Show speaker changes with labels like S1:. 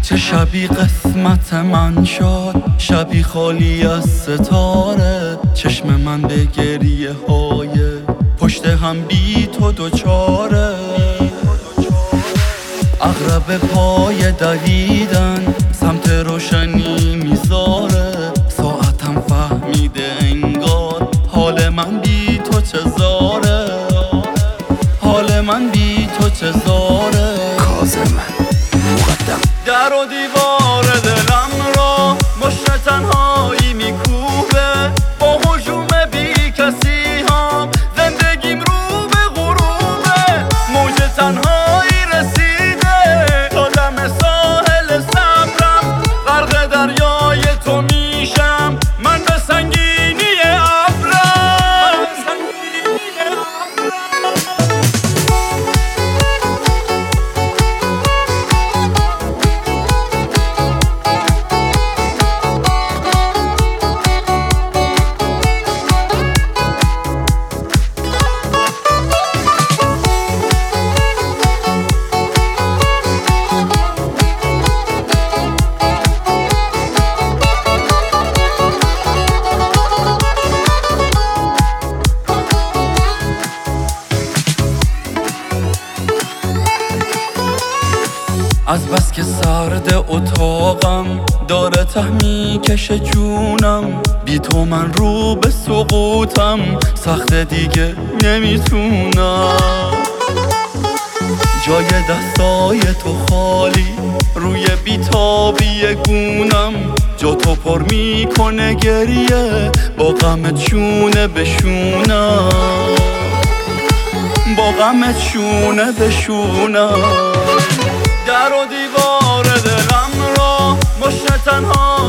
S1: چه شبی قسمت من شد، شبی خالی از ستاره. چشم من به گریه های پشت هم بی تو دوچاره. عقرب پای دویدن سمت روشنی میذاره. ساعتم فهمیده انگار حال من بی تو چه زاره. حال من بی تو چه زاره.
S2: کاظم مقدم.
S1: در و دیوار دلم را مشت تنهایی میکوبه. با هجوم بی کسی هم زندگیم رو به غروبه. موج تنهایی رسیده تا دم ساحل صبرم. غرق دریای تو میشم من به سنگینی ابرم. از بس که سرد اتاقم داره ته میکشه جونم. بی تو من رو به سقوطم، سخت دیگه نمیتونم. جای دستای تو خالی روی بیتابی گونم. جا تو پر میکنه گریه با غمت شونه بشونم. با غمت شونه بشونم. در و دیوار دلم را مشت تنها